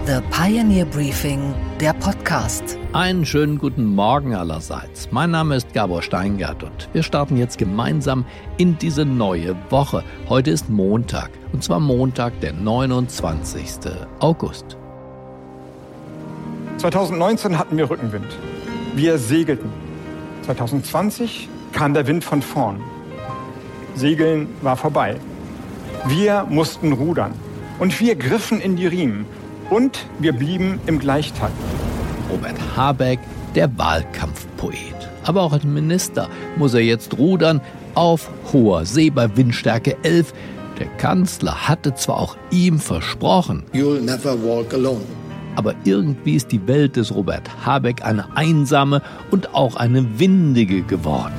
The Pioneer Briefing, der Podcast. Einen schönen guten Morgen allerseits. Mein Name ist Gabor Steingart und wir starten jetzt gemeinsam in diese neue Woche. Heute ist Montag, und zwar Montag, der 29. August. 2019 hatten wir Rückenwind. Wir segelten. 2020 kam der Wind von vorn. Segeln war vorbei. Wir mussten rudern. Und wir griffen in die Riemen. Und wir blieben im Gleichtakt. Robert Habeck, der Wahlkampfpoet. Aber auch als Minister muss er jetzt rudern auf hoher See bei Windstärke 11. Der Kanzler hatte zwar auch ihm versprochen, You'll never walk alone. aber irgendwie ist die Welt des Robert Habeck eine einsame und auch eine windige geworden.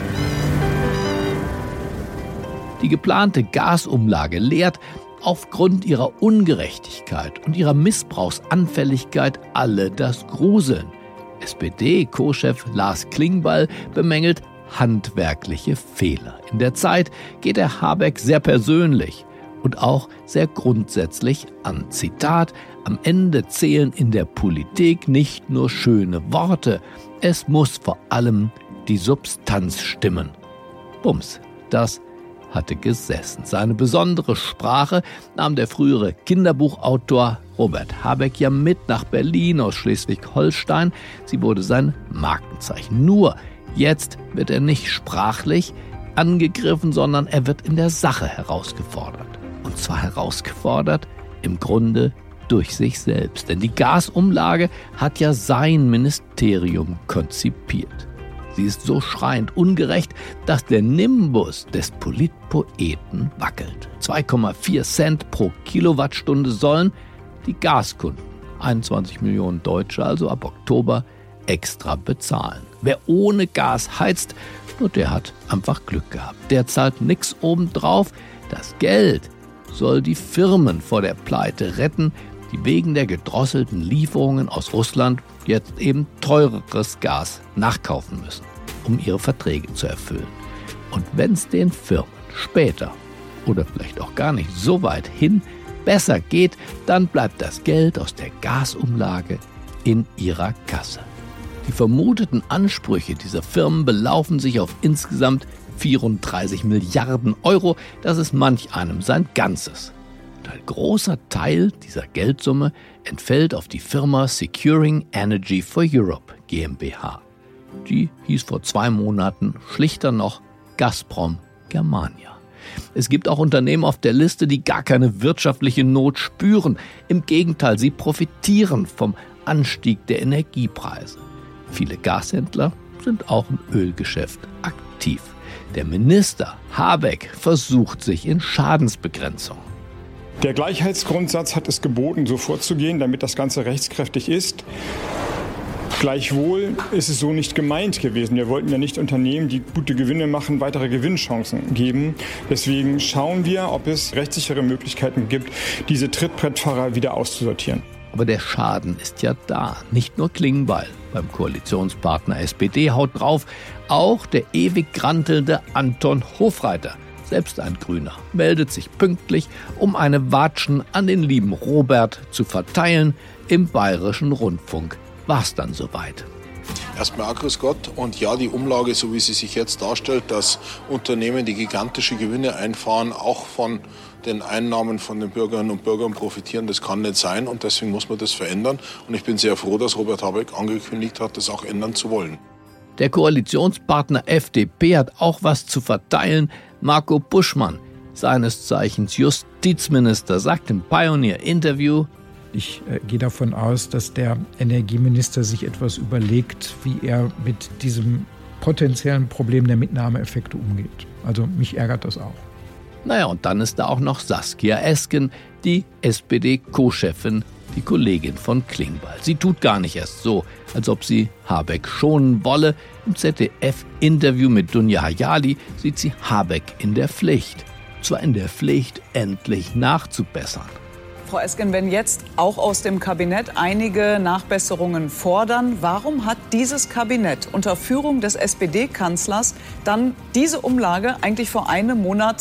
Die geplante Gasumlage lehrt aufgrund ihrer Ungerechtigkeit und ihrer Missbrauchsanfälligkeit alle das Gruseln. SPD-Co-Chef Lars Klingbeil bemängelt handwerkliche Fehler. In der Zeit geht er Habeck sehr persönlich und auch sehr grundsätzlich an. Zitat: Am Ende zählen in der Politik nicht nur schöne Worte, es muss vor allem die Substanz stimmen. Bums, das hatte gesessen. Seine besondere Sprache nahm der frühere Kinderbuchautor Robert Habeck ja mit nach Berlin aus Schleswig-Holstein. Sie wurde sein Markenzeichen. Nur jetzt wird er nicht sprachlich angegriffen, sondern er wird in der Sache herausgefordert. Und zwar herausgefordert im Grunde durch sich selbst. Denn die Gasumlage hat ja sein Ministerium konzipiert. Sie ist so schreiend ungerecht, dass der Nimbus des Politpoeten wackelt. 2,4 Cent pro Kilowattstunde sollen die Gaskunden, 21 Millionen Deutsche also ab Oktober, extra bezahlen. Wer ohne Gas heizt, nur der hat einfach Glück gehabt. Der zahlt nichts obendrauf. Das Geld soll die Firmen vor der Pleite retten, die wegen der gedrosselten Lieferungen aus Russland jetzt eben teureres Gas nachkaufen müssen, um ihre Verträge zu erfüllen. Und wenn es den Firmen später oder vielleicht auch gar nicht so weit hin besser geht, dann bleibt das Geld aus der Gasumlage in ihrer Kasse. Die vermuteten Ansprüche dieser Firmen belaufen sich auf insgesamt 34 Milliarden Euro. Das ist manch einem sein Ganzes. Ein großer Teil dieser Geldsumme entfällt auf die Firma Securing Energy for Europe GmbH. Die hieß vor 2 Monaten schlichter noch Gazprom Germania. Es gibt auch Unternehmen auf der Liste, die gar keine wirtschaftliche Not spüren. Im Gegenteil, sie profitieren vom Anstieg der Energiepreise. Viele Gashändler sind auch im Ölgeschäft aktiv. Der Minister Habeck versucht sich in Schadensbegrenzung. Der Gleichheitsgrundsatz hat es geboten, so vorzugehen, damit das Ganze rechtskräftig ist. Gleichwohl ist es so nicht gemeint gewesen. Wir wollten ja nicht Unternehmen, die gute Gewinne machen, weitere Gewinnchancen geben. Deswegen schauen wir, ob es rechtssichere Möglichkeiten gibt, diese Trittbrettfahrer wieder auszusortieren. Aber der Schaden ist ja da. Nicht nur Klingbeil beim Koalitionspartner SPD haut drauf, auch der ewig grantelnde Anton Hofreiter, selbst ein Grüner, meldet sich pünktlich, um eine Watschen an den lieben Robert zu verteilen. Im Bayerischen Rundfunk war's dann soweit. Erstmal auch grüß Gott. Und ja, die Umlage, so wie sie sich jetzt darstellt, dass Unternehmen, die gigantische Gewinne einfahren, auch von den Einnahmen von den Bürgerinnen und Bürgern profitieren, das kann nicht sein. Und deswegen muss man das verändern. Und ich bin sehr froh, dass Robert Habeck angekündigt hat, das auch ändern zu wollen. Der Koalitionspartner FDP hat auch was zu verteilen. Marco Buschmann, seines Zeichens Justizminister, sagt im Pioneer-Interview: Ich gehe davon aus, dass der Energieminister sich etwas überlegt, wie er mit diesem potenziellen Problem der Mitnahmeeffekte umgeht. Also mich ärgert das auch. Naja, und dann ist da auch noch Saskia Esken, die SPD-Co-Chefin, die Kollegin von Klingbeil. Sie tut gar nicht erst so, als ob sie Habeck schonen wolle. Im ZDF-Interview mit Dunja Hayali sieht sie Habeck in der Pflicht. Zwar in der Pflicht, endlich nachzubessern. Frau Esken, wenn jetzt auch aus dem Kabinett einige Nachbesserungen fordern, warum hat dieses Kabinett unter Führung des SPD-Kanzlers dann diese Umlage eigentlich vor einem Monat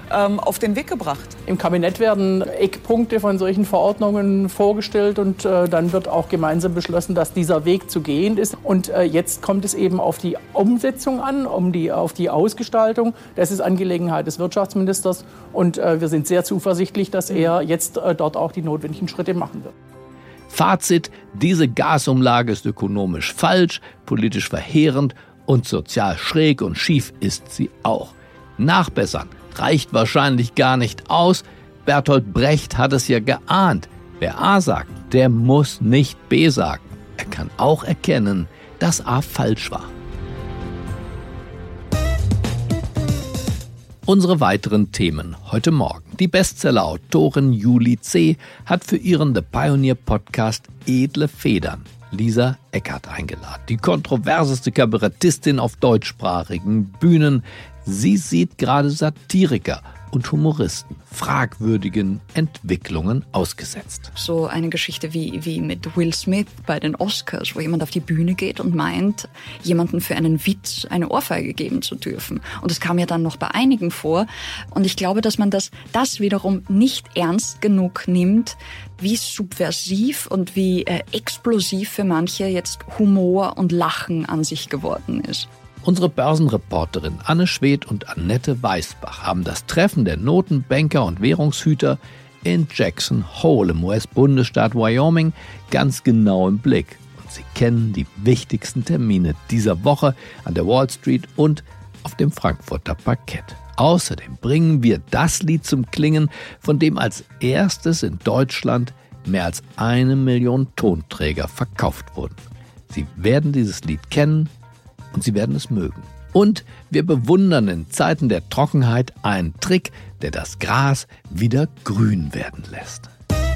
auf den Weg gebracht? Im Kabinett werden Eckpunkte von solchen Verordnungen vorgestellt und dann wird auch gemeinsam beschlossen, dass dieser Weg zu gehen ist. Und jetzt kommt es eben auf die Umsetzung an, auf die Ausgestaltung. Das ist Angelegenheit des Wirtschaftsministers und wir sind sehr zuversichtlich, dass er jetzt dort auch die notwendigen Schritte machen wird. Fazit: Diese Gasumlage ist ökonomisch falsch, politisch verheerend und sozial schräg und schief ist sie auch. Nachbessern reicht wahrscheinlich gar nicht aus. Bertolt Brecht hat es ja geahnt. Wer A sagt, der muss nicht B sagen. Er kann auch erkennen, dass A falsch war. Unsere weiteren Themen heute Morgen. Die Bestseller-Autorin Julie C. hat für ihren The Pioneer-Podcast Edle Federn Lisa Eckert eingeladen. Die kontroverseste Kabarettistin auf deutschsprachigen Bühnen. Sie sieht gerade Satiriker und Humoristen fragwürdigen Entwicklungen ausgesetzt. So eine Geschichte wie mit Will Smith bei den Oscars, wo jemand auf die Bühne geht und meint, jemanden für einen Witz eine Ohrfeige geben zu dürfen. Und das kam ja dann noch bei einigen vor. Und ich glaube, dass man das wiederum nicht ernst genug nimmt, wie subversiv und wie explosiv für manche jetzt Humor und Lachen an sich geworden ist. Unsere Börsenreporterin Anne Schwedt und Annette Weißbach haben das Treffen der Notenbanker und Währungshüter in Jackson Hole im US-Bundesstaat Wyoming ganz genau im Blick. Und sie kennen die wichtigsten Termine dieser Woche an der Wall Street und auf dem Frankfurter Parkett. Außerdem bringen wir das Lied zum Klingen, von dem als erstes in Deutschland mehr als 1 Million Tonträger verkauft wurden. Sie werden dieses Lied kennen und Sie werden es mögen. Und wir bewundern in Zeiten der Trockenheit einen Trick, der das Gras wieder grün werden lässt.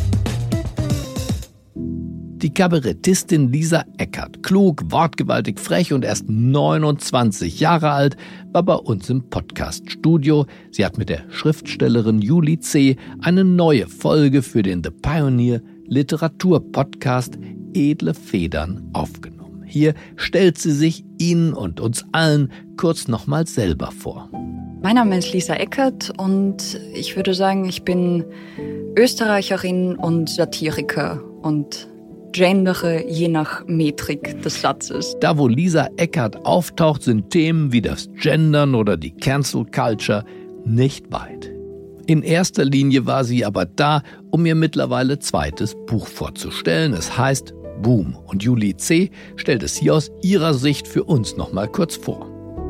Die Kabarettistin Lisa Eckert, klug, wortgewaltig, frech und erst 29 Jahre alt, war bei uns im Podcast-Studio. Sie hat mit der Schriftstellerin Julie C. eine neue Folge für den The Pioneer Literatur-Podcast Edle Federn aufgenommen. Hier stellt sie sich Ihnen und uns allen kurz nochmal selber vor. Mein Name ist Lisa Eckert und ich würde sagen, ich bin Österreicherin und Satiriker und gendere je nach Metrik des Satzes. Da, wo Lisa Eckert auftaucht, sind Themen wie das Gendern oder die Cancel Culture nicht weit. In erster Linie war sie aber da, um ihr mittlerweile zweites Buch vorzustellen. Es heißt Boom. Und Julie C. stellt es hier aus ihrer Sicht für uns noch mal kurz vor.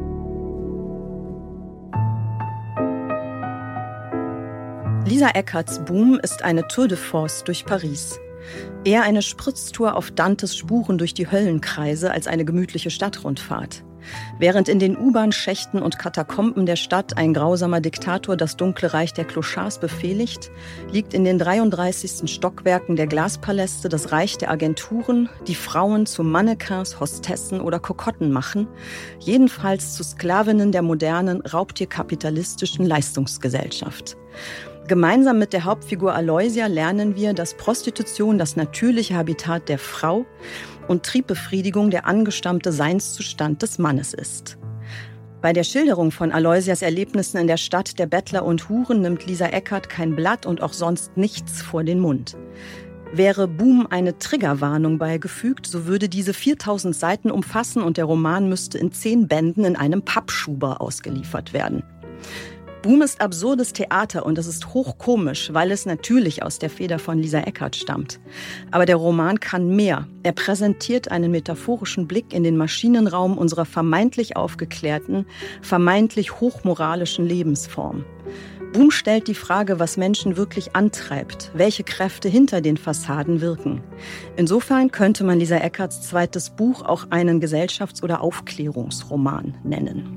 Lisa Eckerts Boom ist eine Tour de Force durch Paris. Eher eine Spritztour auf Dantes Spuren durch die Höllenkreise als eine gemütliche Stadtrundfahrt. Während in den U-Bahn-Schächten und Katakomben der Stadt ein grausamer Diktator das dunkle Reich der Clochards befehligt, liegt in den 33. Stockwerken der Glaspaläste das Reich der Agenturen, die Frauen zu Mannequins, Hostessen oder Kokotten machen, jedenfalls zu Sklavinnen der modernen, raubtierkapitalistischen Leistungsgesellschaft. Gemeinsam mit der Hauptfigur Aloysia lernen wir, dass Prostitution das natürliche Habitat der Frau und Triebbefriedigung der angestammte Seinszustand des Mannes ist. Bei der Schilderung von Aloysias Erlebnissen in der Stadt der Bettler und Huren nimmt Lisa Eckert kein Blatt und auch sonst nichts vor den Mund. Wäre Boom eine Triggerwarnung beigefügt, so würde diese 4000 Seiten umfassen und der Roman müsste in 10 Bänden in einem Pappschuber ausgeliefert werden. Boom ist absurdes Theater und es ist hochkomisch, weil es natürlich aus der Feder von Lisa Eckert stammt. Aber der Roman kann mehr. Er präsentiert einen metaphorischen Blick in den Maschinenraum unserer vermeintlich aufgeklärten, vermeintlich hochmoralischen Lebensform. Boom stellt die Frage, was Menschen wirklich antreibt, welche Kräfte hinter den Fassaden wirken. Insofern könnte man Lisa Eckerts zweites Buch auch einen Gesellschafts- oder Aufklärungsroman nennen.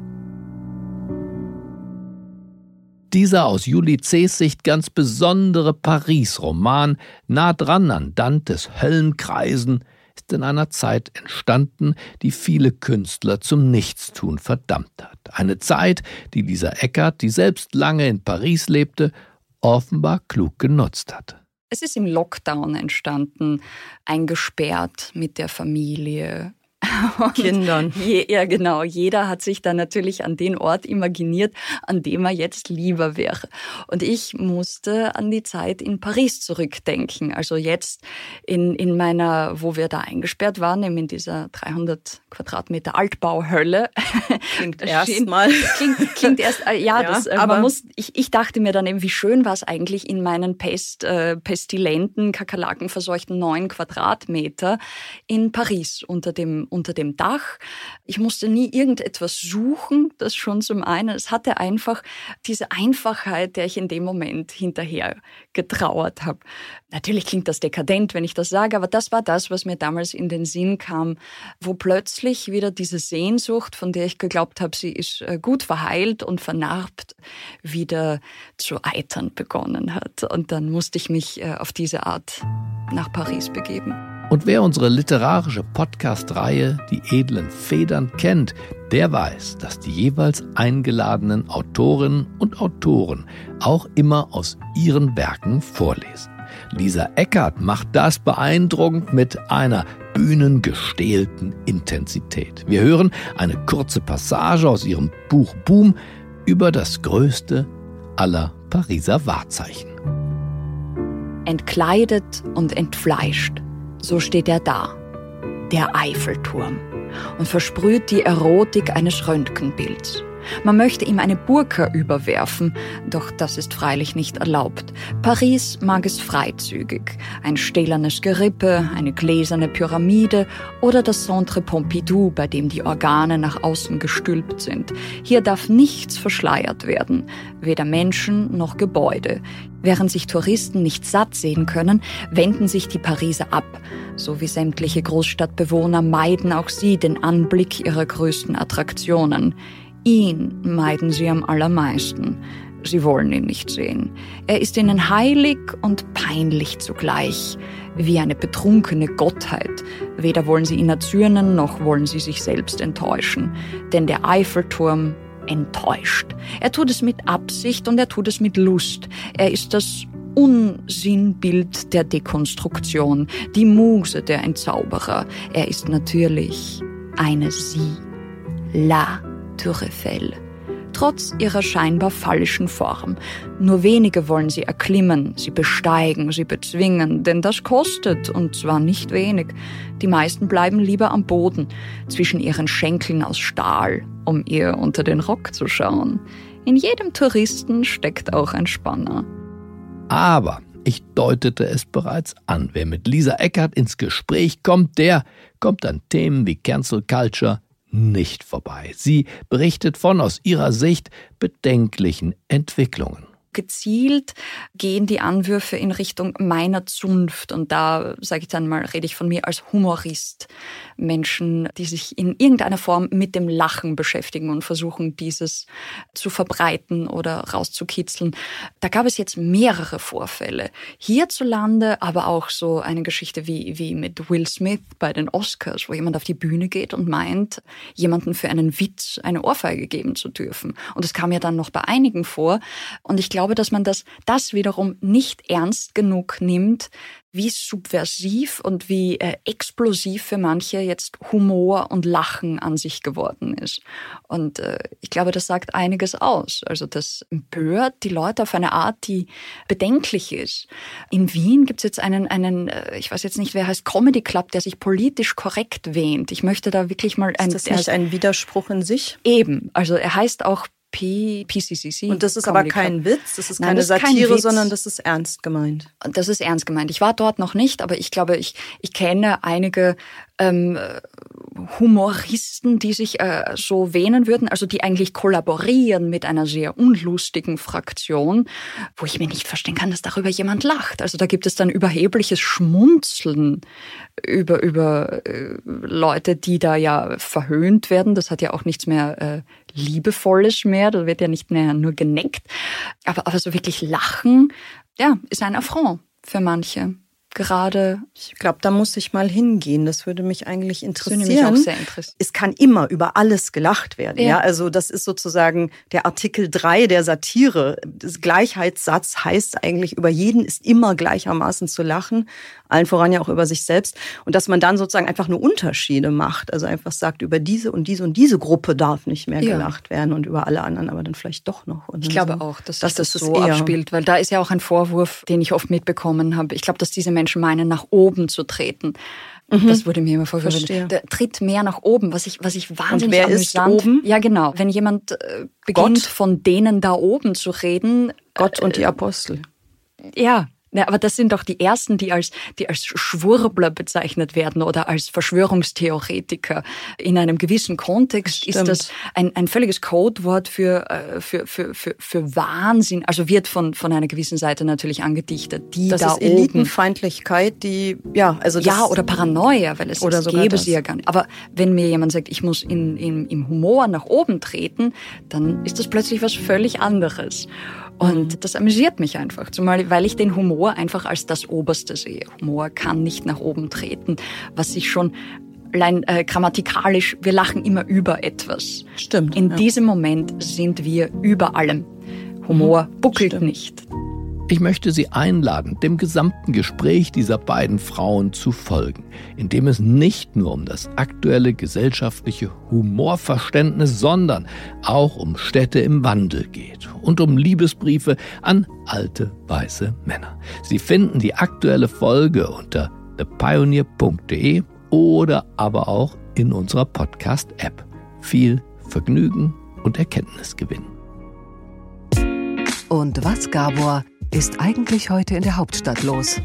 Dieser aus Julie C.'s Sicht ganz besondere Paris-Roman, nah dran an Dantes Höllenkreisen, ist in einer Zeit entstanden, die viele Künstler zum Nichtstun verdammt hat. Eine Zeit, die Lisa Eckert, die selbst lange in Paris lebte, offenbar klug genutzt hat. Es ist im Lockdown entstanden, eingesperrt mit der Familie, Und Kindern. Ja, genau. Jeder hat sich dann natürlich an den Ort imaginiert, an dem er jetzt lieber wäre. Und ich musste an die Zeit in Paris zurückdenken. Also jetzt in meiner, wo wir da eingesperrt waren, eben in dieser 300 Quadratmeter Altbauhölle. Klingt erstmal. Klingt erst, aber ich dachte mir dann eben, wie schön war es eigentlich in meinen pestilenten, kakerlakenverseuchten 9 Quadratmeter in Paris unter dem Dach. Ich musste nie irgendetwas suchen, das schon zum einen. Es hatte einfach diese Einfachheit, der ich in dem Moment hinterher getrauert habe. Natürlich klingt das dekadent, wenn ich das sage, aber das war das, was mir damals in den Sinn kam, wo plötzlich wieder diese Sehnsucht, von der ich geglaubt habe, sie ist gut verheilt und vernarbt, wieder zu eitern begonnen hat. Und dann musste ich mich auf diese Art nach Paris begeben. Und wer unsere literarische Podcast-Reihe Die edlen Federn kennt, der weiß, dass die jeweils eingeladenen Autorinnen und Autoren auch immer aus ihren Werken vorlesen. Lisa Eckert macht das beeindruckend mit einer bühnengestählten Intensität. Wir hören eine kurze Passage aus ihrem Buch Boom über das größte aller Pariser Wahrzeichen. Entkleidet und entfleischt, so steht er da, der Eiffelturm, und versprüht die Erotik eines Röntgenbilds. Man möchte ihm eine Burka überwerfen, doch das ist freilich nicht erlaubt. Paris mag es freizügig. Ein stählernes Gerippe, eine gläserne Pyramide oder das Centre Pompidou, bei dem die Organe nach außen gestülpt sind. Hier darf nichts verschleiert werden, weder Menschen noch Gebäude. Während sich Touristen nicht satt sehen können, wenden sich die Pariser ab. So wie sämtliche Großstadtbewohner meiden auch sie den Anblick ihrer größten Attraktionen. Ihn meiden sie am allermeisten. Sie wollen ihn nicht sehen. Er ist ihnen heilig und peinlich zugleich, wie eine betrunkene Gottheit. Weder wollen sie ihn erzürnen, noch wollen sie sich selbst enttäuschen. Denn der Eiffelturm enttäuscht. Er tut es mit Absicht und er tut es mit Lust. Er ist das Unsinnbild der Dekonstruktion, die Muse der Entzauberer. Er ist natürlich eine Sie, La Tour Eiffel. Trotz ihrer scheinbar fallischen Form. Nur wenige wollen sie erklimmen, sie besteigen, sie bezwingen, denn das kostet, und zwar nicht wenig. Die meisten bleiben lieber am Boden, zwischen ihren Schenkeln aus Stahl, um ihr unter den Rock zu schauen. In jedem Touristen steckt auch ein Spanner. Aber ich deutete es bereits an, wer mit Lisa Eckert ins Gespräch kommt, der kommt an Themen wie Cancel Culture nicht vorbei. Sie berichtet von aus ihrer Sicht bedenklichen Entwicklungen. Gezielt gehen die Anwürfe in Richtung meiner Zunft. Und da, sage ich dann mal, rede ich von mir als Humorist. Menschen, die sich in irgendeiner Form mit dem Lachen beschäftigen und versuchen, dieses zu verbreiten oder rauszukitzeln. Da gab es jetzt mehrere Vorfälle. Hierzulande aber auch so eine Geschichte wie mit Will Smith bei den Oscars, wo jemand auf die Bühne geht und meint, jemanden für einen Witz eine Ohrfeige geben zu dürfen. Und das kam ja dann noch bei einigen vor. Und ich glaube, dass man das wiederum nicht ernst genug nimmt, wie subversiv und wie explosiv für manche jetzt Humor und Lachen an sich geworden ist. Und ich glaube, das sagt einiges aus. Also das empört die Leute auf eine Art, die bedenklich ist. In Wien gibt es jetzt einen, ich weiß jetzt nicht, wer heißt, Comedy Club, der sich politisch korrekt wähnt. Ich möchte da wirklich mal... Ist das nicht ein Widerspruch in sich? Eben. Also er heißt auch PCCC. Und das ist aber kein Witz, das ist keine Satire, sondern das ist ernst gemeint. Das ist ernst gemeint. Ich war dort noch nicht, aber ich glaube, ich kenne einige Humoristen, die sich so wähnen würden, also die eigentlich kollaborieren mit einer sehr unlustigen Fraktion, wo ich mir nicht verstehen kann, dass darüber jemand lacht. Also da gibt es dann überhebliches Schmunzeln über Leute, die da ja verhöhnt werden. Das hat ja auch nichts mehr Liebevolles mehr, da wird ja nicht mehr nur geneckt. Aber so wirklich lachen, ja, ist ein Affront für manche. gerade? Ich glaube, da muss ich mal hingehen. Das würde mich eigentlich interessieren. Das würde mich auch sehr interessieren. Es kann immer über alles gelacht werden. Ja. Also das ist sozusagen der Artikel 3 der Satire. Das Gleichheitssatz heißt eigentlich, über jeden ist immer gleichermaßen zu lachen. Allen voran ja auch über sich selbst. Und dass man dann sozusagen einfach nur Unterschiede macht. Also einfach sagt, über diese und diese und diese Gruppe darf nicht mehr gelacht werden und über alle anderen aber dann vielleicht doch noch. Ich glaube auch, dass sich das so abspielt. Weil da ist ja auch ein Vorwurf, den ich oft mitbekommen habe. Ich glaube, dass diese Menschen meinen, nach oben zu treten. Das wurde mir immer vorgeworfen. Der tritt mehr nach oben, was ich wahnsinnig und wer amüsant. Ist oben? Ja, genau. Wenn jemand beginnt, von denen da oben zu reden. Gott und die Apostel. Ja. Ja, aber das sind doch die Ersten, die als Schwurbler bezeichnet werden oder als Verschwörungstheoretiker. In einem gewissen Kontext ist das ein völliges Codewort für Wahnsinn. Also wird von einer gewissen Seite natürlich angedichtet. Das ist Elitenfeindlichkeit, die, oder Paranoia, weil es gäbe sie ja gar nicht. Aber wenn mir jemand sagt, ich muss im Humor nach oben treten, dann ist das plötzlich was völlig anderes. Und das amüsiert mich einfach, zumal weil ich den Humor einfach als das Oberste sehe. Humor kann nicht nach oben treten, was sich schon allein grammatikalisch, wir lachen immer über etwas. Stimmt. In diesem Moment sind wir über allem. Humor buckelt nicht. Ich möchte Sie einladen, dem gesamten Gespräch dieser beiden Frauen zu folgen, in dem es nicht nur um das aktuelle gesellschaftliche Humorverständnis, sondern auch um Städte im Wandel geht und um Liebesbriefe an alte, weiße Männer. Sie finden die aktuelle Folge unter thepioneer.de oder aber auch in unserer Podcast-App. Viel Vergnügen und Erkenntnisgewinn. Und was, Gabor, ist eigentlich heute in der Hauptstadt los?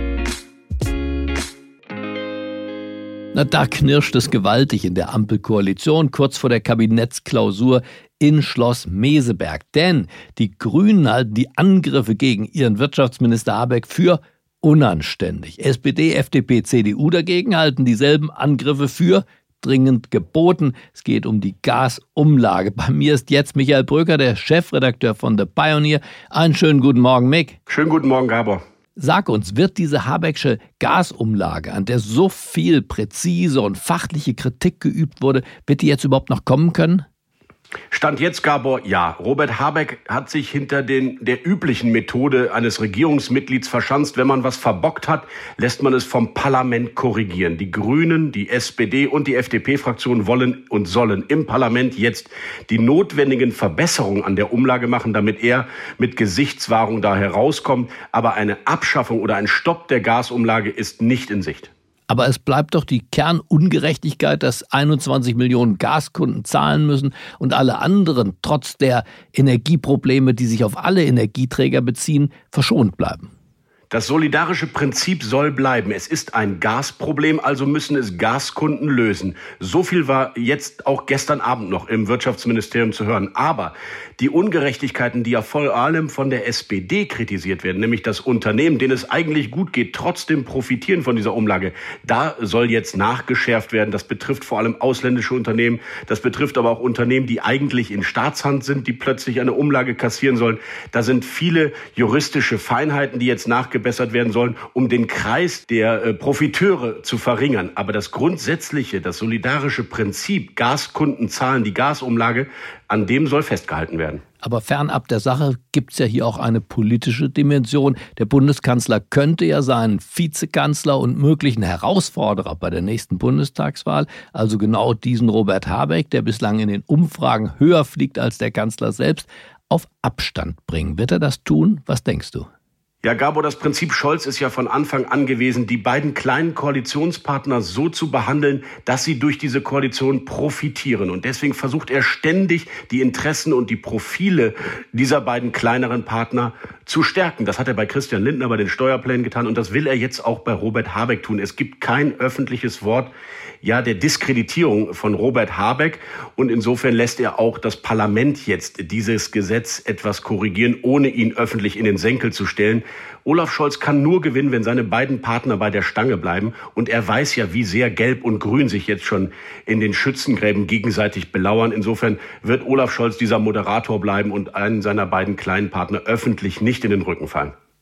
Na, da knirscht es gewaltig in der Ampelkoalition kurz vor der Kabinettsklausur in Schloss Meseberg. Denn die Grünen halten die Angriffe gegen ihren Wirtschaftsminister Habeck für unanständig. SPD, FDP, CDU dagegen halten dieselben Angriffe für dringend geboten. Es geht um die Gasumlage. Bei mir ist jetzt Michael Bröker, der Chefredakteur von The Pioneer. Einen schönen guten Morgen, Mick. Schönen guten Morgen, Gabor. Sag uns, wird diese Habecksche Gasumlage, an der so viel präzise und fachliche Kritik geübt wurde, wird die jetzt überhaupt noch kommen können? Stand jetzt, Gabor, ja. Robert Habeck hat sich hinter der üblichen Methode eines Regierungsmitglieds verschanzt. Wenn man was verbockt hat, lässt man es vom Parlament korrigieren. Die Grünen, die SPD und die FDP-Fraktion wollen und sollen im Parlament jetzt die notwendigen Verbesserungen an der Umlage machen, damit er mit Gesichtswahrung da herauskommt. Aber eine Abschaffung oder ein Stopp der Gasumlage ist nicht in Sicht. Aber es bleibt doch die Kernungerechtigkeit, dass 21 Millionen Gaskunden zahlen müssen und alle anderen trotz der Energieprobleme, die sich auf alle Energieträger beziehen, verschont bleiben. Das solidarische Prinzip soll bleiben. Es ist ein Gasproblem, also müssen es Gaskunden lösen. So viel war jetzt auch gestern Abend noch im Wirtschaftsministerium zu hören. Aber die Ungerechtigkeiten, die ja vor allem von der SPD kritisiert werden, nämlich das Unternehmen, denen es eigentlich gut geht, trotzdem profitieren von dieser Umlage, da soll jetzt nachgeschärft werden. Das betrifft vor allem ausländische Unternehmen. Das betrifft aber auch Unternehmen, die eigentlich in Staatshand sind, die plötzlich eine Umlage kassieren sollen. Da sind viele juristische Feinheiten, die jetzt nachgebessert werden sollen, um den Kreis der Profiteure zu verringern. Aber das grundsätzliche, das solidarische Prinzip, Gaskunden zahlen die Gasumlage, an dem soll festgehalten werden. Aber fernab der Sache gibt es ja hier auch eine politische Dimension. Der Bundeskanzler könnte ja seinen Vizekanzler und möglichen Herausforderer bei der nächsten Bundestagswahl, also genau diesen Robert Habeck, der bislang in den Umfragen höher fliegt als der Kanzler selbst, auf Abstand bringen. Wird er das tun? Was denkst du? Ja, Gabor, das Prinzip Scholz ist ja von Anfang an gewesen, die beiden kleinen Koalitionspartner so zu behandeln, dass sie durch diese Koalition profitieren. Und deswegen versucht er ständig, die Interessen und die Profile dieser beiden kleineren Partner zu stärken. Das hat er bei Christian Lindner bei den Steuerplänen getan und das will er jetzt auch bei Robert Habeck tun. Es gibt kein öffentliches Wort, der Diskreditierung von Robert Habeck. Und insofern lässt er auch das Parlament jetzt dieses Gesetz etwas korrigieren, ohne ihn öffentlich in den Senkel zu stellen. Olaf Scholz kann nur gewinnen, wenn seine beiden Partner bei der Stange bleiben. Und er weiß ja, wie sehr Gelb und Grün sich jetzt schon in den Schützengräben gegenseitig belauern. Insofern wird Olaf Scholz dieser Moderator bleiben und einen seiner beiden kleinen Partner öffentlich nicht in den Rücken fallen.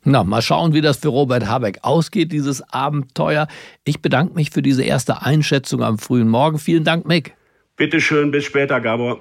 Na, mal schauen, wie das für Robert Habeck ausgeht, dieses Abenteuer. Ich bedanke mich für diese erste Einschätzung am frühen Morgen. Vielen Dank, Mick. Bitte schön, bis später, Gabor.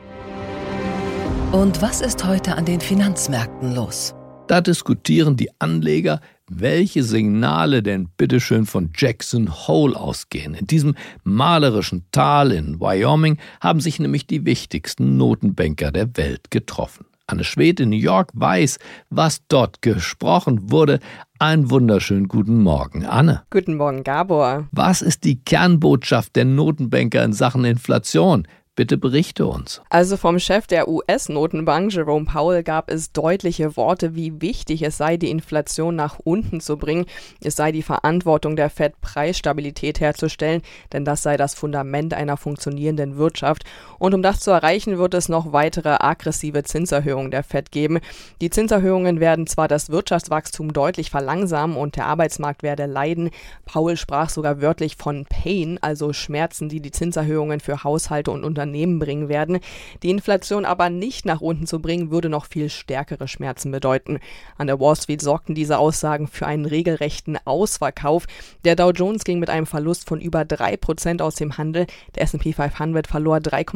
Und was ist heute an den Finanzmärkten los? Da diskutieren die Anleger, welche Signale denn bitteschön von Jackson Hole ausgehen. In diesem malerischen Tal in Wyoming haben sich nämlich die wichtigsten Notenbanker der Welt getroffen. Anne Schwedt in New York weiß, was dort gesprochen wurde. Einen wunderschönen guten Morgen, Anne. Guten Morgen, Gabor. Was ist die Kernbotschaft der Notenbanker in Sachen Inflation? Bitte berichte uns. Also vom Chef der US-Notenbank, Jerome Powell, gab es deutliche Worte, wie wichtig es sei, die Inflation nach unten zu bringen. Es sei die Verantwortung der Fed, Preisstabilität herzustellen, denn das sei das Fundament einer funktionierenden Wirtschaft. Und um das zu erreichen, wird es noch weitere aggressive Zinserhöhungen der Fed geben. Die Zinserhöhungen werden zwar das Wirtschaftswachstum deutlich verlangsamen und der Arbeitsmarkt werde leiden. Powell sprach sogar wörtlich von Pain, also Schmerzen, die die Zinserhöhungen für Haushalte und Unternehmen bringen werden. Die Inflation aber nicht nach unten zu bringen, würde noch viel stärkere Schmerzen bedeuten. An der Wall Street sorgten diese Aussagen für einen regelrechten Ausverkauf. Der Dow Jones ging mit einem Verlust von über 3% aus dem Handel. Der S&P 500 verlor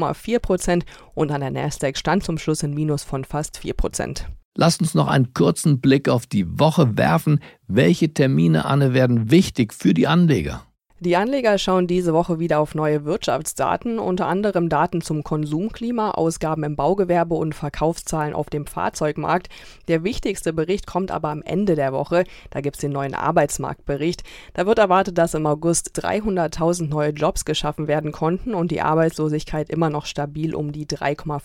3,4% und an der Nasdaq stand zum Schluss ein Minus von fast 4%. Lasst uns noch einen kurzen Blick auf die Woche werfen. Welche Termine, Anne, werden wichtig für die Anleger? Die Anleger schauen diese Woche wieder auf neue Wirtschaftsdaten, unter anderem Daten zum Konsumklima, Ausgaben im Baugewerbe und Verkaufszahlen auf dem Fahrzeugmarkt. Der wichtigste Bericht kommt aber am Ende der Woche. Da gibt es den neuen Arbeitsmarktbericht. Da wird erwartet, dass im August 300.000 neue Jobs geschaffen werden konnten und die Arbeitslosigkeit immer noch stabil um die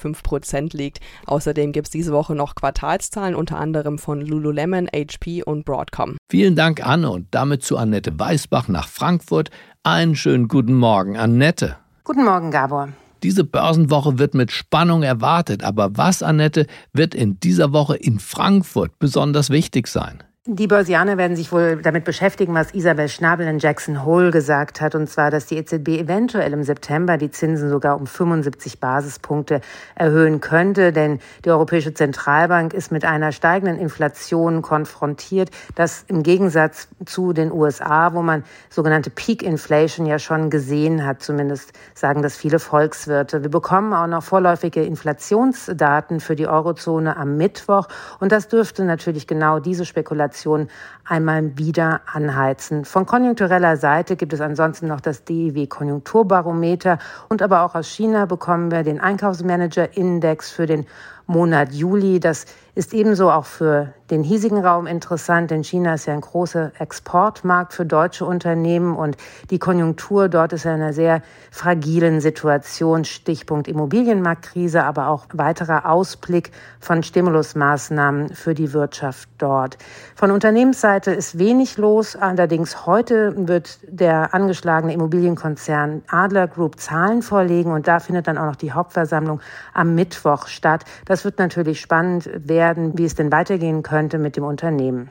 3,5% liegt. Außerdem gibt es diese Woche noch Quartalszahlen, unter anderem von Lululemon, HP und Broadcom. Vielen Dank, Anne, und damit zu Annette Weißbach nach Frankfurt. Einen schönen guten Morgen, Annette. Guten Morgen, Gabor. Diese Börsenwoche wird mit Spannung erwartet. Aber was, Annette, wird in dieser Woche in Frankfurt besonders wichtig sein? Die Börsianer werden sich wohl damit beschäftigen, was Isabel Schnabel in Jackson Hole gesagt hat, und zwar, dass die EZB eventuell im September die Zinsen sogar um 75 Basispunkte erhöhen könnte, denn die Europäische Zentralbank ist mit einer steigenden Inflation konfrontiert, das im Gegensatz zu den USA, wo man sogenannte Peak Inflation ja schon gesehen hat, zumindest sagen das viele Volkswirte. Wir bekommen auch noch vorläufige Inflationsdaten für die Eurozone am Mittwoch, und das dürfte natürlich genau diese Spekulation einmal wieder anheizen. Von konjunktureller Seite gibt es ansonsten noch das DIW-Konjunkturbarometer, und aber auch aus China bekommen wir den Einkaufsmanager-Index für den Monat Juli. Das ist ebenso auch für den hiesigen Raum interessant, denn China ist ja ein großer Exportmarkt für deutsche Unternehmen und die Konjunktur dort ist in einer sehr fragilen Situation. Stichpunkt Immobilienmarktkrise, aber auch weiterer Ausblick von Stimulusmaßnahmen für die Wirtschaft dort. Von Unternehmensseite ist wenig los, allerdings heute wird der angeschlagene Immobilienkonzern Adler Group Zahlen vorlegen und da findet dann auch noch die Hauptversammlung am Mittwoch statt. Das wird natürlich spannend werden, wie es denn weitergehen könnte mit dem Unternehmen.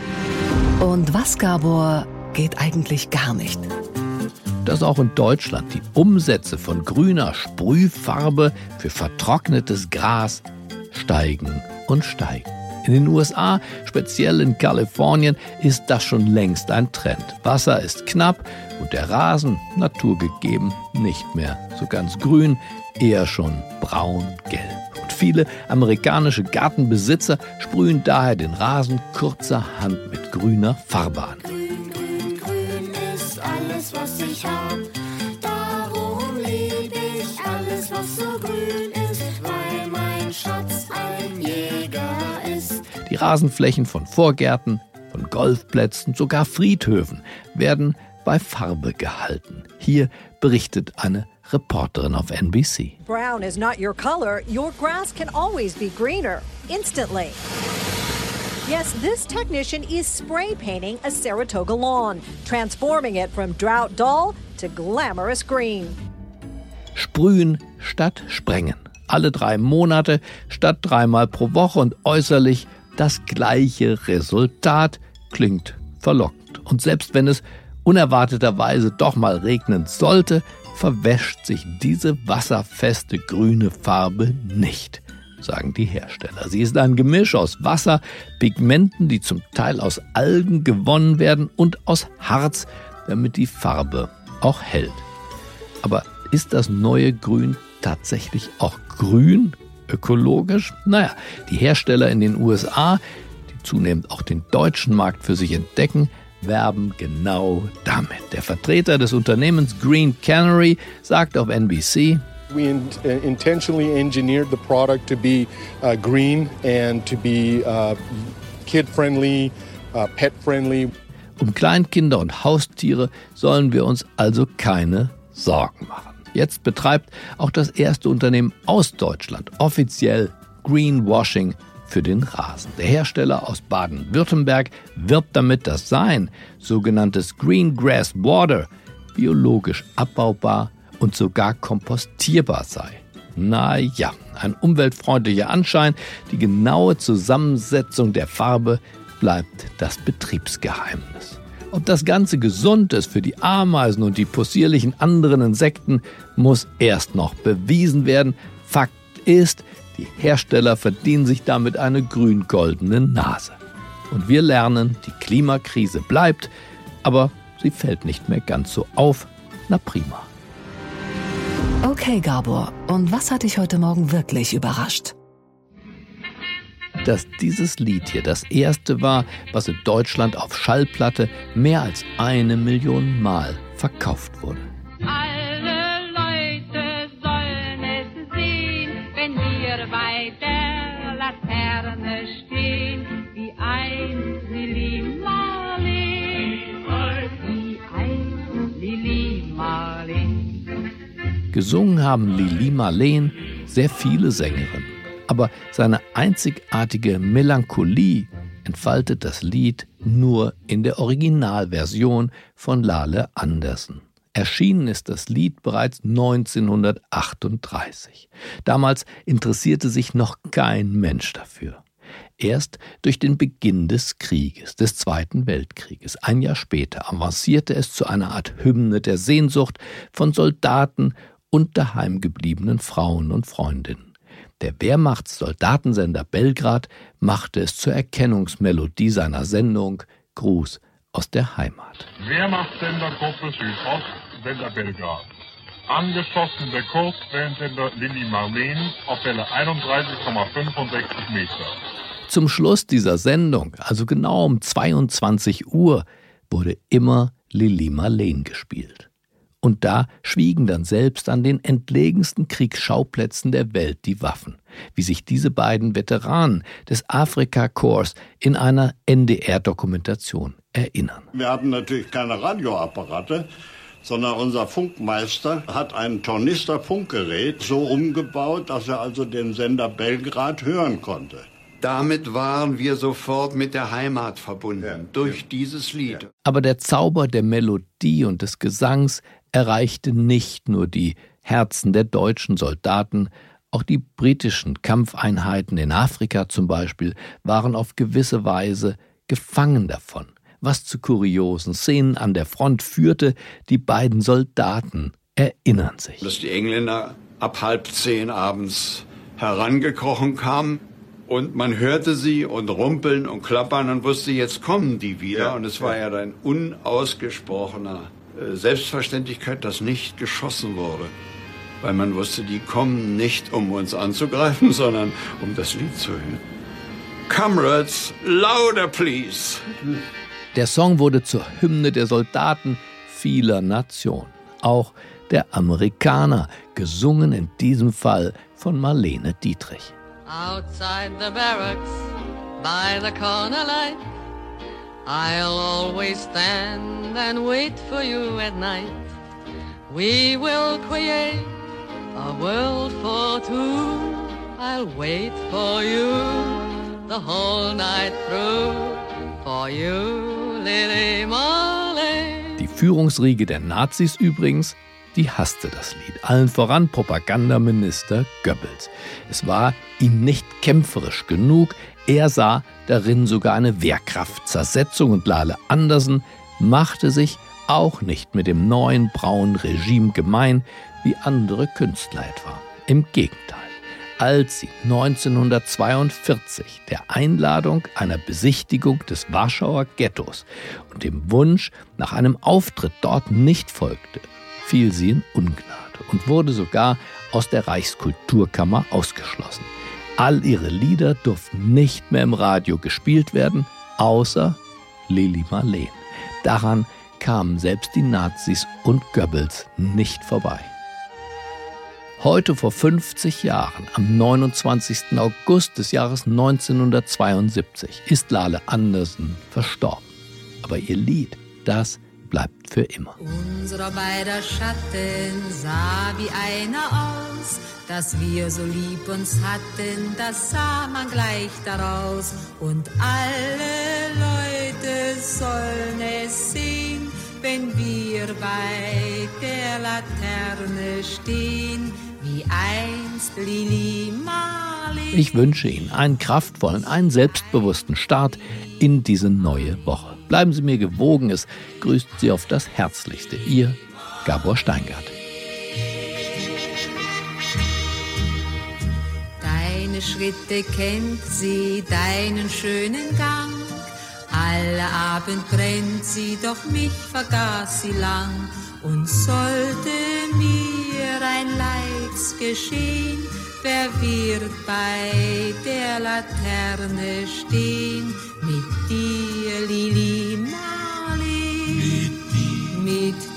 Und was, Gabor, geht eigentlich gar nicht? Dass auch in Deutschland die Umsätze von grüner Sprühfarbe für vertrocknetes Gras steigen und steigen. In den USA, speziell in Kalifornien, ist das schon längst ein Trend. Wasser ist knapp und der Rasen, naturgegeben, nicht mehr so ganz grün, eher schon braun-gelb. Und viele amerikanische Gartenbesitzer sprühen daher den Rasen kurzerhand mit grüner Farbe an. Grün, grün, grün ist alles, was ich hab. Darum lieb ich alles, was so grün ist, weil mein Schatz ein Jäger ist. Die Rasenflächen von Vorgärten, von Golfplätzen, sogar Friedhöfen werden bei Farbe gehalten. Hier berichtet eine Reporterin auf NBC. Brown is not your color. Your grass can always be greener, instantly. Yes, this technician is spray painting a Saratoga lawn, transforming it from drought dull to glamorous green. Sprühen statt sprengen. Alle 3 Monate statt 3-mal pro Woche und äußerlich das gleiche Resultat. Klingt verlockend. Und selbst wenn es unerwarteterweise doch mal regnen sollte, verwäscht sich diese wasserfeste grüne Farbe nicht. sagen die Hersteller. Sie ist ein Gemisch aus Wasser, Pigmenten, die zum Teil aus Algen gewonnen werden, und aus Harz, damit die Farbe auch hält. Aber ist das neue Grün tatsächlich auch grün, ökologisch? Naja, die Hersteller in den USA, die zunehmend auch den deutschen Markt für sich entdecken, werben genau damit. Der Vertreter des Unternehmens Green Canary sagt auf NBC: We intentionally engineered the product to be green and to be kid-friendly, pet-friendly. Um Kleinkinder und Haustiere sollen wir uns also keine Sorgen machen. Jetzt betreibt auch das erste Unternehmen aus Deutschland offiziell Greenwashing für den Rasen. Der Hersteller aus Baden-Württemberg wirbt damit, dass sein sogenanntes Green Grass Water biologisch abbaubar und sogar kompostierbar sei. Naja, ein umweltfreundlicher Anschein, die genaue Zusammensetzung der Farbe bleibt das Betriebsgeheimnis. Ob das Ganze gesund ist für die Ameisen und die possierlichen anderen Insekten, muss erst noch bewiesen werden. Fakt ist, die Hersteller verdienen sich damit eine grün-goldene Nase. Und wir lernen, die Klimakrise bleibt, aber sie fällt nicht mehr ganz so auf. Na prima. Okay, Gabor, und was hat dich heute Morgen wirklich überrascht? Dass dieses Lied hier das erste war, was in Deutschland auf Schallplatte mehr als 1 Million Mal verkauft wurde. Alle Leute sollen es sehen, wenn wir bei der Laterne stehen, wie ein Lili Marleen, wie ein Lili Marleen. Gesungen haben Lili Marleen sehr viele Sängerinnen. Aber seine einzigartige Melancholie entfaltet das Lied nur in der Originalversion von Lale Andersen. Erschienen ist das Lied bereits 1938. Damals interessierte sich noch kein Mensch dafür. Erst durch den Beginn des Krieges, des Zweiten Weltkrieges, ein Jahr später, avancierte es zu einer Art Hymne der Sehnsucht von Soldaten und daheimgebliebenen Frauen und Freundinnen. Der Wehrmachtssoldatensender Belgrad machte es zur Erkennungsmelodie seiner Sendung Gruß aus der Heimat. Wehrmachtssender Gruppe Südost, Sender Belgrad. Angeschlossen der Kurzwellensender Lili Marleen auf Welle 31,65 Meter. Zum Schluss dieser Sendung, also genau um 22 Uhr, wurde immer Lili Marleen gespielt. Und da schwiegen dann selbst an den entlegensten Kriegsschauplätzen der Welt die Waffen, wie sich diese beiden Veteranen des Afrika-Korps in einer NDR-Dokumentation erinnern. Wir hatten natürlich keine Radioapparate, sondern unser Funkmeister hat ein Tornister-Funkgerät so umgebaut, dass er also den Sender Belgrad hören konnte. Damit waren wir sofort mit der Heimat verbunden, durch dieses Lied. Aber der Zauber der Melodie und des Gesangs erreichte nicht nur die Herzen der deutschen Soldaten, auch die britischen Kampfeinheiten in Afrika zum Beispiel waren auf gewisse Weise gefangen davon, was zu kuriosen Szenen an der Front führte. Die beiden Soldaten erinnern sich. Dass die Engländer ab 9:30 abends herangekrochen kamen und man hörte sie und rumpeln und klappern und wusste, jetzt kommen die wieder. Ja, und es war ja ein unausgesprochener Selbstverständlichkeit, dass nicht geschossen wurde. Weil man wusste, die kommen nicht, um uns anzugreifen, sondern um das Lied zu hören. Comrades, louder please. Der Song wurde zur Hymne der Soldaten vieler Nationen, auch der Amerikaner, gesungen in diesem Fall von Marlene Dietrich. Outside the barracks, by the corner light, I'll always stand and wait for you at night. We will create a world for two. I'll wait for you the whole night through. For you, Lili Marleen. Die Führungsriege der Nazis übrigens, die hasste das Lied, allen voran Propagandaminister Goebbels. Es war ihm nicht kämpferisch genug, er sah darin sogar eine Wehrkraftzersetzung und Lale Andersen machte sich auch nicht mit dem neuen braunen Regime gemein, wie andere Künstler etwa. Im Gegenteil. als sie 1942 der Einladung einer Besichtigung des Warschauer Ghettos und dem Wunsch nach einem Auftritt dort nicht folgte, fiel sie in Ungnade und wurde sogar aus der Reichskulturkammer ausgeschlossen. All ihre Lieder durften nicht mehr im Radio gespielt werden, außer Lili Marleen. Daran kamen selbst die Nazis und Goebbels nicht vorbei. Heute vor 50 Jahren, am 29. August des Jahres 1972, ist Lale Andersen verstorben. Aber ihr Lied, das bleibt für immer. Unser beider Schatten sah wie einer aus, dass wir so lieb uns hatten, das sah man gleich daraus. Und alle Leute sollen es sehen, wenn wir bei der Laterne stehen, wie einst Lili Marleen. Ich wünsche Ihnen einen kraftvollen, einen selbstbewussten Start in diese neue Woche. Bleiben Sie mir gewogen, es grüßt Sie auf das Herzlichste. Ihr Gabor Steingart. Deine Schritte kennt sie, deinen schönen Gang. Alle Abend brennt sie, doch mich vergaß sie lang. Und sollte mir ein Leids geschehen, wer wird bei der Laterne stehen? Mit dir, Lili Marleen, mit